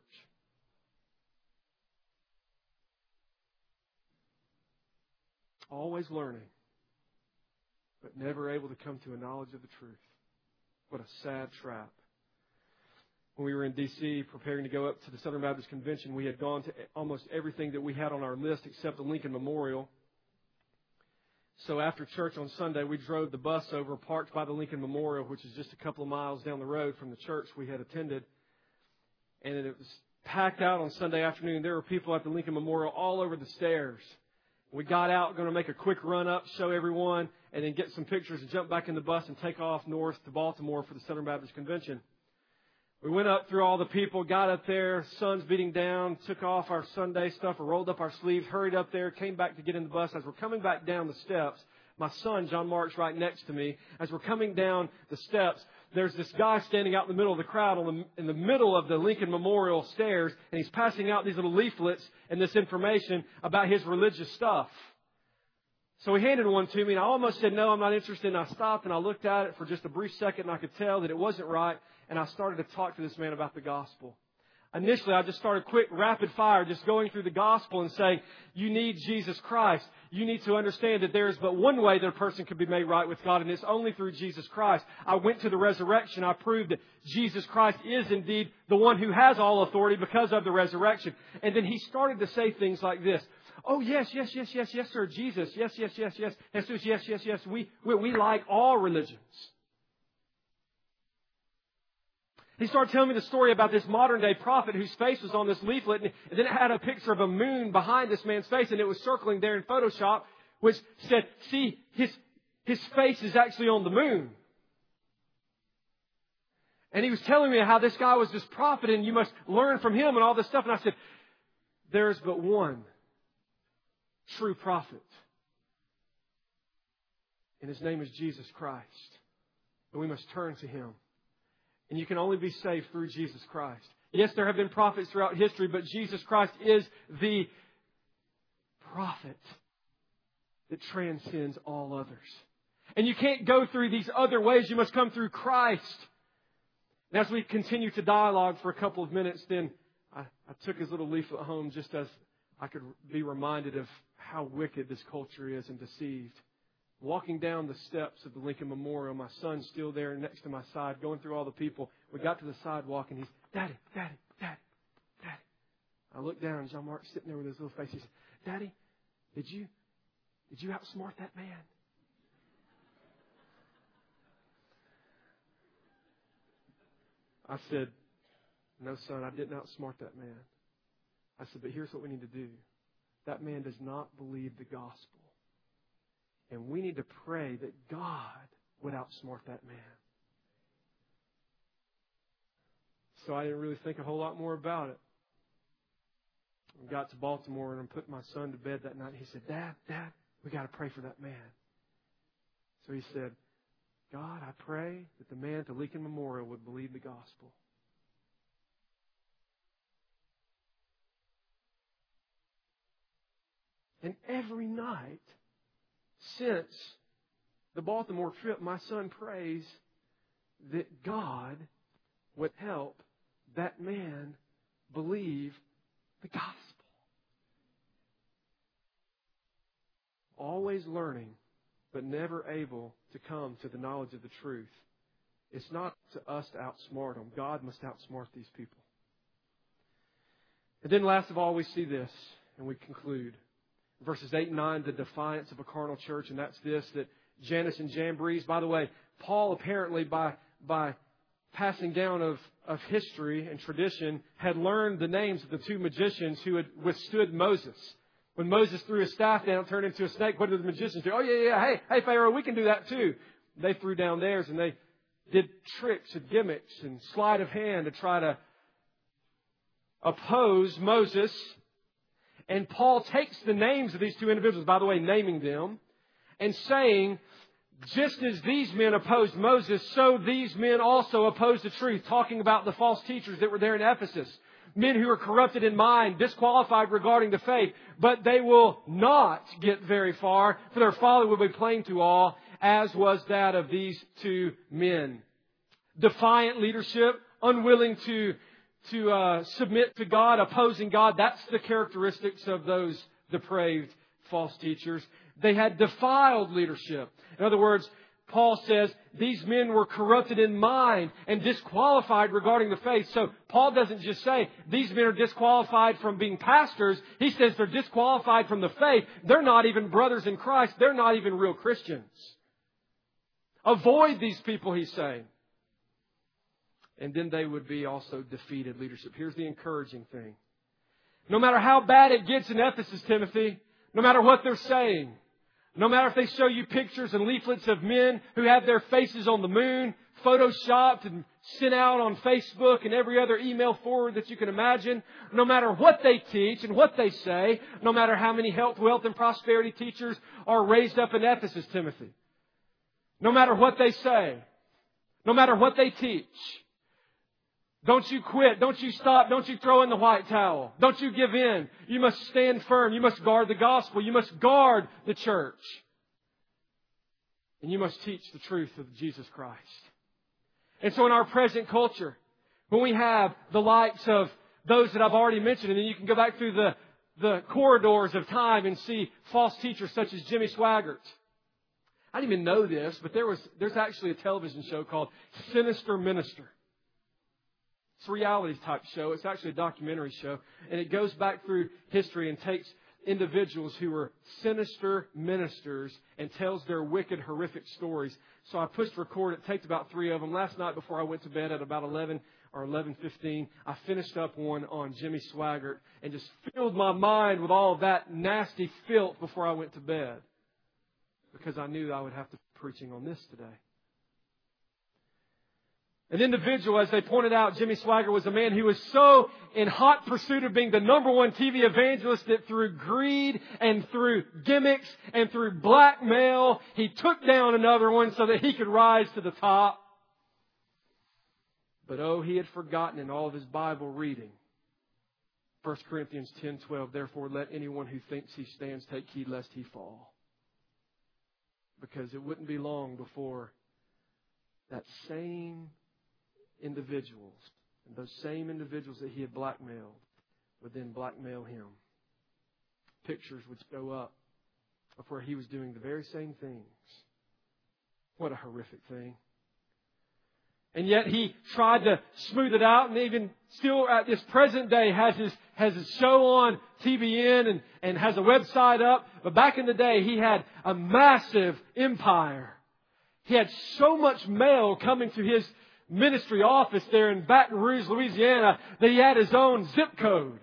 Always learning, but never able to come to a knowledge of the truth. What a sad trap. When we were in D.C. preparing to go up to the Southern Baptist Convention, we had gone to almost everything that we had on our list except the Lincoln Memorial. So after church on Sunday, we drove the bus over, parked by the Lincoln Memorial, which is just a couple of miles down the road from the church we had attended. And it was packed out on Sunday afternoon. There were people at the Lincoln Memorial all over the stairs. We got out, going to make a quick run up, show everyone, and then get some pictures and jump back in the bus and take off north to Baltimore for the Southern Baptist Convention. We went up through all the people, got up there, sun's beating down, took off our Sunday stuff, rolled up our sleeves, hurried up there, came back to get in the bus. As we're coming back down the steps, My son, John Mark's right next to me. As we're coming down the steps, there's this guy standing out in the middle of the crowd in the middle of the Lincoln Memorial stairs, and he's passing out these little leaflets and this information about his religious stuff. So he handed one to me, and I almost said, no, I'm not interested. And I stopped, and I looked at it for just a brief second, and I could tell that it wasn't right. And I started to talk to this man about the gospel. Initially, I just started quick, rapid fire, just going through the gospel and saying, you need Jesus Christ. You need to understand that there is but one way that a person can be made right with God, and it's only through Jesus Christ. I went to the resurrection. I proved that Jesus Christ is indeed the one who has all authority because of the resurrection. And then he started to say things like this. Oh, yes, sir, Jesus. Yes, Jesus, yes. We like all religions. He started telling me the story about this modern day prophet whose face was on this leaflet, and then it had a picture of a moon behind this man's face, and it was circling there in Photoshop, which said, see, his face is actually on the moon. And he was telling me how this guy was this prophet, and you must learn from him and all this stuff. And I said, there is but one true prophet, and his name is Jesus Christ. And we must turn to Him. And you can only be saved through Jesus Christ. Yes, there have been prophets throughout history, but Jesus Christ is the prophet that transcends all others. And you can't go through these other ways. You must come through Christ. And as we continue to dialogue for a couple of minutes, then I took his little leaflet home just as I could be reminded of how wicked this culture is and deceived. Walking down the steps of the Lincoln Memorial, my son's still there next to my side, going through all the people. We got to the sidewalk, and he's, Daddy. I looked down, and John Mark's sitting there with his little face. He said, Daddy, did you outsmart that man? I said, no, son, I didn't outsmart that man. I said, but here's what we need to do. That man does not believe the gospel. And we need to pray that God would outsmart that man. So I didn't really think a whole lot more about it. I got to Baltimore and I put my son to bed that night. He said, Dad, we got to pray for that man. So he said, God, I pray that the man at the Lincoln Memorial would believe the gospel. And every night since the Baltimore trip, my son prays that God would help that man believe the gospel. Always learning, but never able to come to the knowledge of the truth. It's not to us to outsmart them. God must outsmart these people. And then last of all, we see this, and we conclude. Verses 8 and 9, the defiance of a carnal church, and that's this, that Jannes and Jambres, by the way, Paul apparently by passing down of history and tradition had learned the names of the two magicians who had withstood Moses. When Moses threw his staff down, it turned into a snake, what did the magicians do? Oh, yeah, hey, Pharaoh, we can do that too. They threw down theirs, and they did tricks and gimmicks and sleight of hand to try to oppose Moses. And Paul takes the names of these two individuals, by the way, naming them, and saying, just as these men opposed Moses, so these men also opposed the truth, talking about the false teachers that were there in Ephesus. Men who are corrupted in mind, disqualified regarding the faith, but they will not get very far, for their folly will be plain to all, as was that of these two men. Defiant leadership, unwilling to submit to God, opposing God. That's the characteristics of those depraved false teachers. They had defiled leadership. In other words, Paul says these men were corrupted in mind and disqualified regarding the faith. So Paul doesn't just say these men are disqualified from being pastors. He says they're disqualified from the faith. They're not even brothers in Christ. They're not even real Christians. Avoid these people, he's saying. And then they would be also defeated leadership. Here's the encouraging thing. No matter how bad it gets in Ephesus, Timothy, no matter what they're saying, no matter if they show you pictures and leaflets of men who have their faces on the moon, photoshopped and sent out on Facebook and every other email forward that you can imagine. No matter what they teach and what they say, no matter how many health, wealth, and prosperity teachers are raised up in Ephesus, Timothy. No matter what they say, no matter what they teach, don't you quit. Don't you stop. Don't you throw in the white towel. Don't you give in. You must stand firm. You must guard the gospel. You must guard the church. And you must teach the truth of Jesus Christ. And so in our present culture, when we have the likes of those that I've already mentioned, and then you can go back through the corridors of time and see false teachers such as Jimmy Swaggart. I didn't even know this, but there's actually a television show called Sinister Minister. It's a reality type show. It's actually a documentary show. And it goes back through history and takes individuals who were sinister ministers and tells their wicked, horrific stories. So I pushed record. It takes about 3 of them. Last night before I went to bed at about 11 or 11:15, I finished up one on Jimmy Swaggart and just filled my mind with all of that nasty filth before I went to bed. Because I knew I would have to be preaching on this today. An individual, as they pointed out, Jimmy Swaggart was a man who was so in hot pursuit of being the number one TV evangelist that through greed and through gimmicks and through blackmail, he took down another one so that he could rise to the top. But he had forgotten in all of his Bible reading. 1 Corinthians 10:12, therefore let anyone who thinks he stands take heed lest he fall. Because it wouldn't be long before that same individuals and those same individuals that he had blackmailed would then blackmail him. Pictures would show up of where he was doing the very same things. What a horrific thing. And yet he tried to smooth it out, and even still at this present day has his show on TBN and has a website up. But back in the day, he had a massive empire. He had so much mail coming to his ministry office there in Baton Rouge, Louisiana, that he had his own zip code.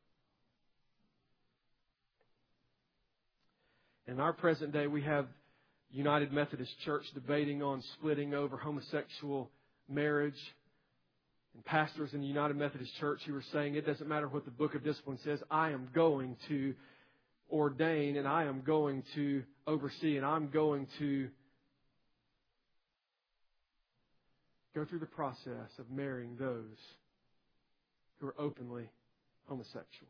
In our present day, we have United Methodist Church debating on splitting over homosexual marriage. And pastors in the United Methodist Church who were saying, it doesn't matter what the Book of Discipline says, I am going to ordain and I am going to oversee and I'm going to go through the process of marrying those who are openly homosexual.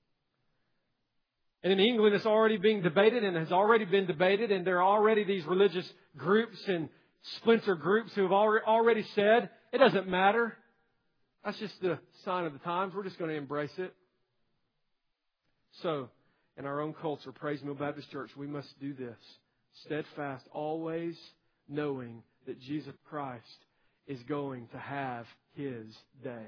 And in England, it's already being debated and has already been debated. And there are already these religious groups and splinter groups who have already said, it doesn't matter. That's just the sign of the times. We're just going to embrace it. So, in our own culture, Praise Mill Baptist Church, we must do this. Steadfast, always knowing that Jesus Christ is going to have His day.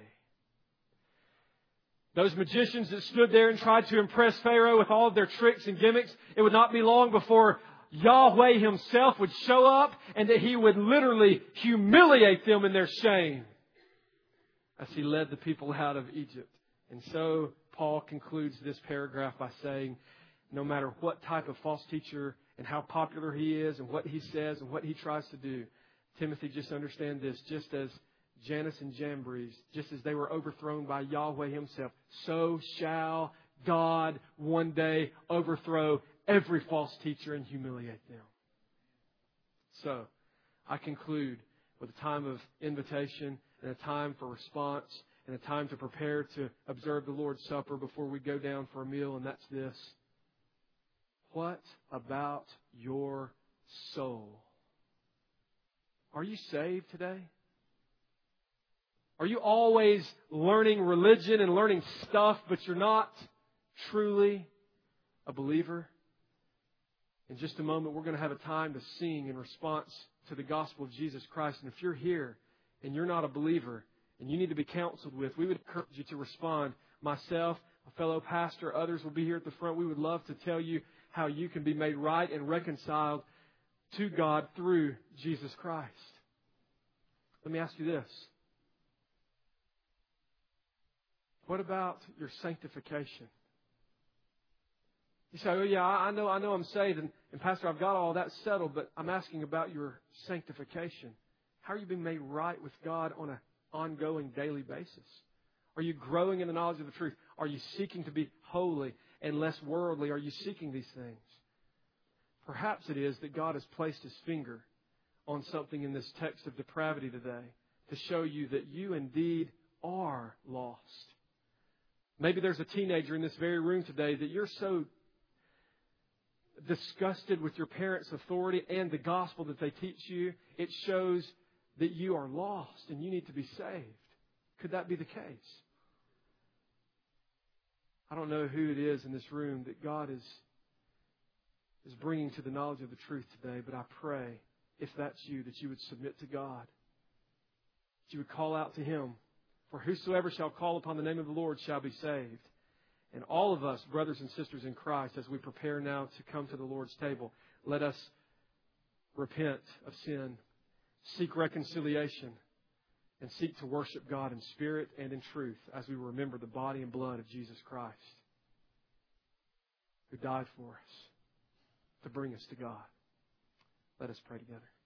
Those magicians that stood there and tried to impress Pharaoh with all of their tricks and gimmicks, it would not be long before Yahweh Himself would show up and that He would literally humiliate them in their shame as He led the people out of Egypt. And so Paul concludes this paragraph by saying, no matter what type of false teacher and how popular he is and what he says and what he tries to do, Timothy, just understand this, just as Jannes and Jambres, just as they were overthrown by Yahweh Himself, so shall God one day overthrow every false teacher and humiliate them. So, I conclude with a time of invitation and a time for response and a time to prepare to observe the Lord's Supper before we go down for a meal, and that's this. What about your soul? Are you saved today? Are you always learning religion and learning stuff, but you're not truly a believer? In just a moment, we're going to have a time to sing in response to the gospel of Jesus Christ. And if you're here and you're not a believer and you need to be counseled with, we would encourage you to respond. Myself, a fellow pastor, others will be here at the front. We would love to tell you how you can be made right and reconciled to God through Jesus Christ. Let me ask you this. What about your sanctification? You say, oh yeah, I know I'm saved and Pastor, I've got all that settled, but I'm asking about your sanctification. How are you being made right with God on an ongoing daily basis? Are you growing in the knowledge of the truth? Are you seeking to be holy and less worldly? Are you seeking these things? Perhaps it is that God has placed His finger on something in this text of depravity today to show you that you indeed are lost. Maybe there's a teenager in this very room today that you're so disgusted with your parents' authority and the gospel that they teach you, it shows that you are lost and you need to be saved. Could that be the case? I don't know who it is in this room that God is bringing to the knowledge of the truth today, but I pray, if that's you, that you would submit to God, that you would call out to Him. For whosoever shall call upon the name of the Lord shall be saved. And all of us, brothers and sisters in Christ, as we prepare now to come to the Lord's table, let us repent of sin, seek reconciliation, and seek to worship God in spirit and in truth as we remember the body and blood of Jesus Christ, who died for us to bring us to God. Let us pray together.